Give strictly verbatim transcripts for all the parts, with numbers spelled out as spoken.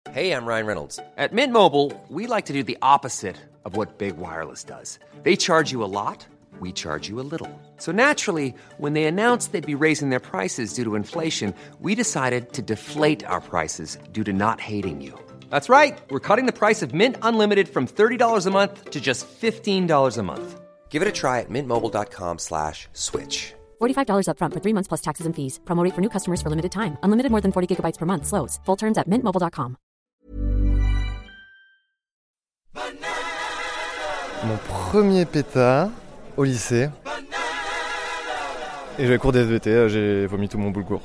Hey, I'm Ryan Reynolds. At Mint Mobile, we like to do the opposite of what Big Wireless does. They charge you a lot, we charge you a little. So naturally, when they announced they'd be raising their prices due to inflation, we decided to deflate our prices due to not hating you. That's right. We're cutting the price of Mint Unlimited from thirty dollars a month to just fifteen dollars a month. Give it a try at mintmobile.com slash switch. forty-five dollars up front for three months plus taxes and fees. Promo rate for new customers for limited time. Unlimited more than forty gigabytes per month. Slows full terms at mint mobile dot com. Mon premier pétard au lycée. Et j'ai cours des S V T, j'ai vomi tout mon boulgour.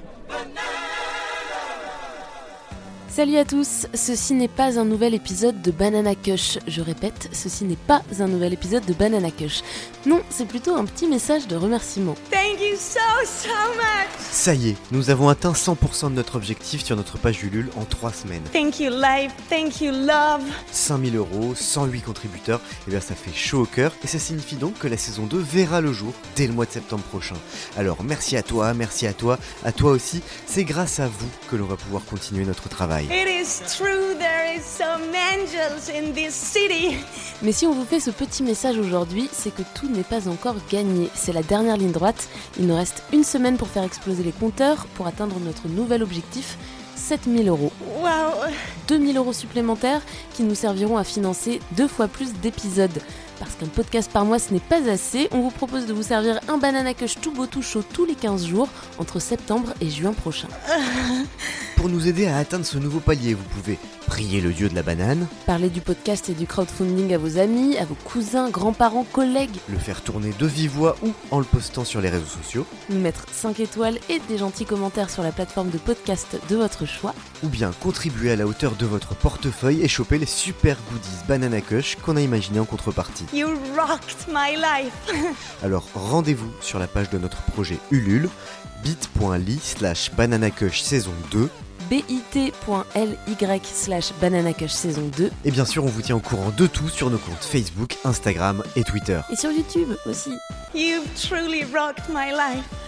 Salut à tous, ceci n'est pas un nouvel épisode de Banana Kush. Je répète, ceci n'est pas un nouvel épisode de Banana Kush. Non, c'est plutôt un petit message de remerciement. Thank you so, so much. Ça y est, nous avons atteint cent pour cent de notre objectif sur notre page Ulule en trois semaines. Thank you life, thank you love. cinq mille euros, cent huit contributeurs, et bien ça fait chaud au cœur et ça signifie donc que la saison deux verra le jour dès le mois de septembre prochain. Alors merci à toi, merci à toi, à toi aussi, c'est grâce à vous que l'on va pouvoir continuer notre travail. It is true, there is some angels in this city. Mais si on vous fait ce petit message aujourd'hui, c'est que tout n'est pas encore gagné. C'est la dernière ligne droite. Il nous reste une semaine pour faire exploser les compteurs, pour atteindre notre nouvel objectif, sept mille euros. Wow. deux mille euros supplémentaires qui nous serviront à financer deux fois plus d'épisodes. Parce qu'un podcast par mois, ce n'est pas assez, on vous propose de vous servir un Banana Kush tout beau tout chaud tous les quinze jours, entre septembre et juin prochain. Pour nous aider à atteindre ce nouveau palier, vous pouvez prier le dieu de la banane, parler du podcast et du crowdfunding à vos amis, à vos cousins, grands-parents, collègues, le faire tourner de vive voix ou en le postant sur les réseaux sociaux, nous mettre cinq étoiles et des gentils commentaires sur la plateforme de podcast de votre choix, ou bien contribuer à la hauteur de votre portefeuille et choper les super goodies Banana Kush qu'on a imaginé en contrepartie. You rocked my life. Alors rendez-vous sur la page de notre projet Ulule, bit.ly slash bananakush saison deux, bit.ly slash bananakush saison deux. Et bien sûr, on vous tient au courant de tout sur nos comptes Facebook, Instagram et Twitter. Et sur YouTube aussi. You've truly rocked my life.